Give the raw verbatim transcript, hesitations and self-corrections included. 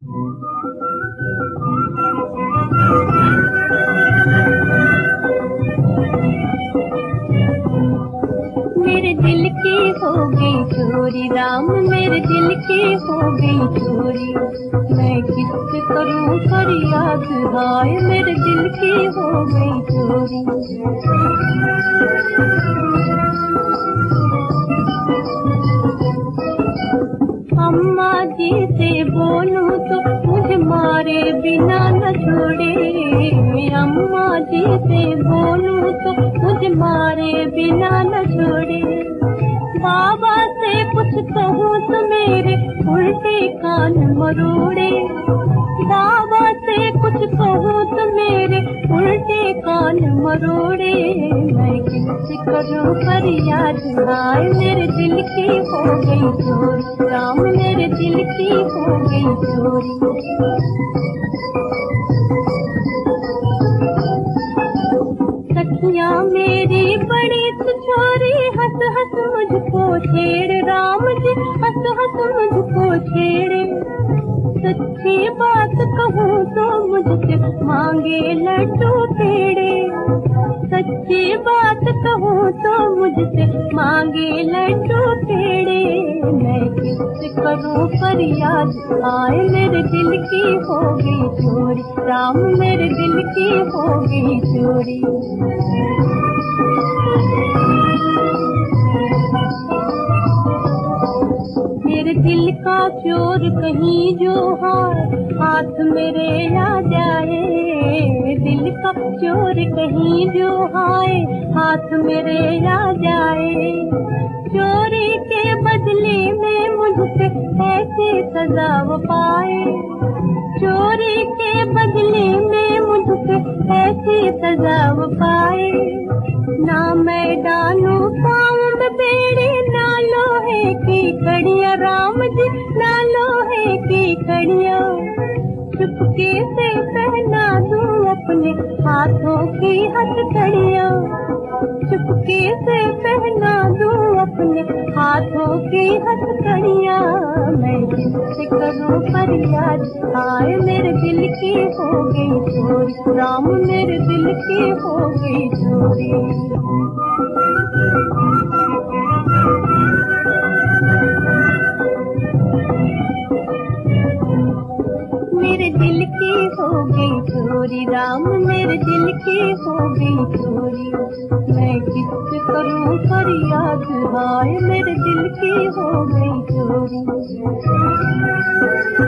मेरे दिल की हो गई चोरी राम, मेरे दिल की हो गई चोरी। मैं किससे करूं फरियाद, हाय मेरे दिल की हो गई चोरी। अम्मा जी से बोलूं तो मुझे मारे बिना न छोड़े। अम्मा जी से बोलूं तो मुझे मारे बिना न छोड़े। बाबा से कुछ कहूँ तो मेरे उल्टे कान मरोड़े। बाबा से कुछ कहूँ तो मेरे उल्टे कान मरोड़े। मैं किससे करूँ फरियाद, हाय मेरे दिल की हो गई चोरी राम, मेरे दिल की हो गई चोरी। सखियाँ मेरी बड़ी छोरी हंस हंस मुझको छेड़े राम जी, हंस हंस मुझको छेड़े। सच्ची बात कहूँ तो मुझसे मांगे लड्डू पेड़े। सच्ची बात कहूँ तो मुझसे मांगे लड्डू पेड़े। मैं किससे करूँ फरियाद, आए मेरे दिल की हो गई चोरी राम, मेरे दिल की हो गई चोरी। मेरे दिल का चोर कहीं जो हाथ हाथ मेरे आ जाए। दिल का चोर कहीं जो हाय हाथ मेरे आ जाए। चोरी के बदले में मुझसे ऐसी सजा वो पाए। चोरी के बदले में मुझसे ऐसी सजा वो पाए। ना मैं डालूं पाँव में बेड़ी, ना लोहे की कड़ियाँ राम जी, ना लोहे की कड़ियाँ। चुपके से पहना दूं अपने हाथों की हथकड़ियाँ। चुपके से पहना दूं अपने हाथों की हथकड़ियाँ। मैं किससे करूं फरियाद, हाय मेरे दिल की हो गई चोरी राम, मेरे दिल की हो गई चोरी। मेरे दिल की हो गई चोरी राम, मेरे दिल की हो गई चोरी। मैं किससे करूं फरियाद, हाय मेरे दिल की हो गई चोरी।